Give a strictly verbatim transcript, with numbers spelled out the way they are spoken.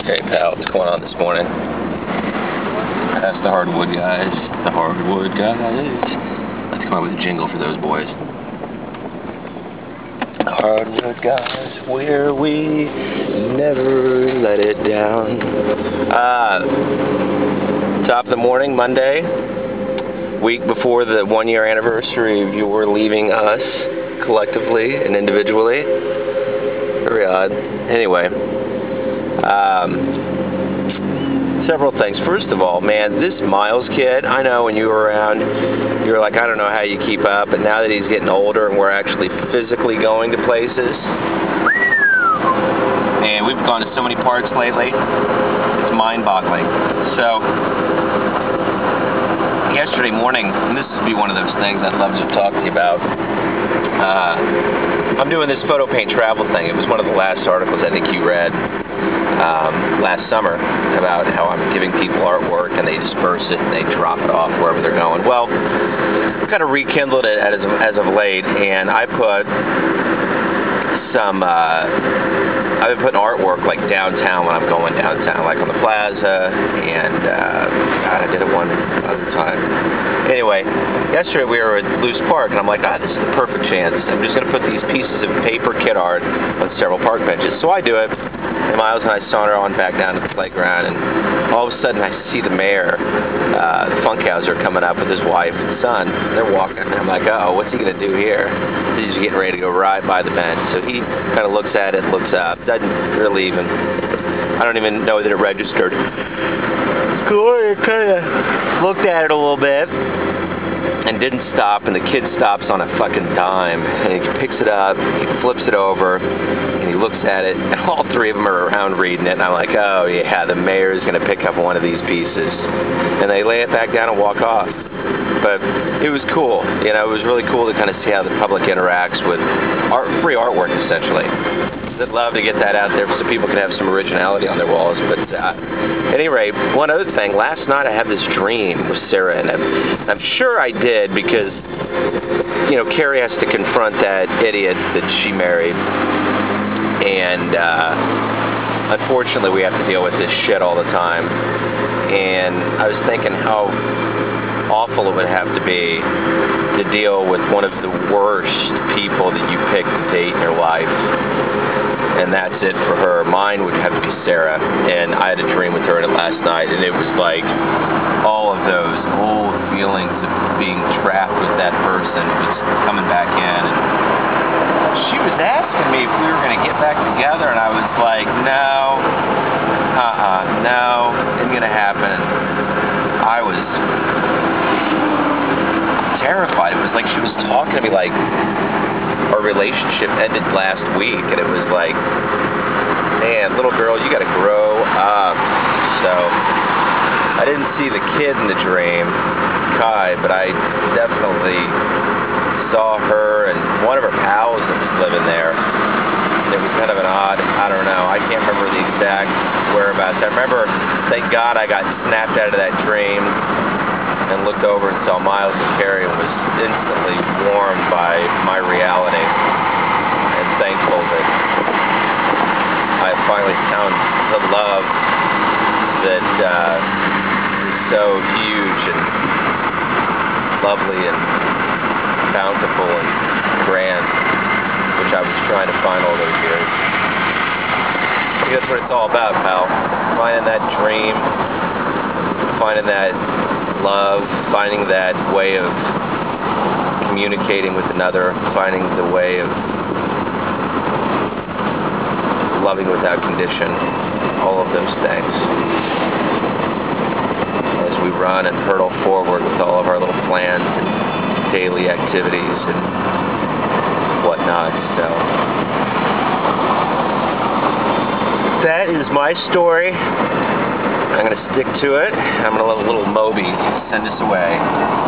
Hey pal, what's going on this morning? That's the hardwood guys. The hardwood guys. Let's come up with a jingle for those boys. The hardwood guys, where we never let it down. Uh, top of the morning, Monday. Week before the one year anniversary of your leaving us collectively and individually. Very odd. Anyway. Um, several things. First of all, man, this Miles kid, I know when you were around, you were like, I don't know how you keep up, but now that he's getting older and we're actually physically going to places, and we've gone to so many parks lately, it's mind-boggling. So, yesterday morning, and this would be one of those things I'd love to talk to you about, uh, I'm doing this photo paint travel thing. It was one of the last articles I think you read. Um, last summer about how I'm giving people artwork and they disperse it and they drop it off wherever they're going. Well, I kind of rekindled it as of, as of late, and I put some, uh, I've been putting artwork like downtown when I'm going downtown, like on the plaza, and uh, God, I did it one other time. Anyway, yesterday we were at Loose Park, and I'm like, ah, this is the perfect chance. I'm just going to put these pieces of paper kit art on several park benches. So I do it. And Miles and I saunter on back down to the playground, and all of a sudden I see the mayor, uh, the Funkhauser, coming up with his wife and son. They're walking, and I'm like, oh, what's he going to do here? So he's getting ready to go right by the bench. So he kind of looks at it, looks up, doesn't really even, I don't even know that it registered. Gloria kind of looked at it a little bit and didn't stop, and the kid stops on a fucking dime, and he picks it up, he flips it over, and he looks at it, and all three of them are around reading it, and I'm like, oh yeah, the mayor is going to pick up one of these pieces. And they lay it back down and walk off. But it was cool, you know, it was really cool to kind of see how the public interacts with art, free artwork, essentially. I'd love to get that out there so people can have some originality on their walls. But uh, at any rate, one other thing, last night I had this dream with Sarah, and I'm, I'm sure I did because, you know, Carrie has to confront that idiot that she married, and uh, unfortunately we have to deal with this shit all the time. And I was thinking how awful it would have to be to deal with one of the worst people that you pick to date in your life. And that's it for her. Mine would have to be Sarah. And I had a dream with her in it last night, and it was like all of those old feelings of being trapped with that person was coming back in. And she was asking me if we were going to get back together, and I was like, no, uh-uh, no, isn't going to happen. I was terrified. It was like she was talking to me like our relationship ended last week, and it was like, man, little girl, you gotta grow up. So I didn't see the kid in the dream, Kai, but I definitely saw her and one of her pals that was living there. And it was kind of an odd, I don't know, I can't remember the exact whereabouts. I remember, thank God I got snapped out of that dream and looked over and saw Miles and Carrie and was instantly warmed by my reality, and thankful that I finally found the love that uh, is so huge and lovely and bountiful and grand, which I was trying to find all those years. I think that's what it's all about, pal. Finding that dream, finding that love, finding that way of communicating with another, finding the way of loving without condition, all of those things. As we run and hurtle forward with all of our little plans and daily activities and whatnot, so that is my story. I'm going to stick to it. I'm going to let little Moby send us away.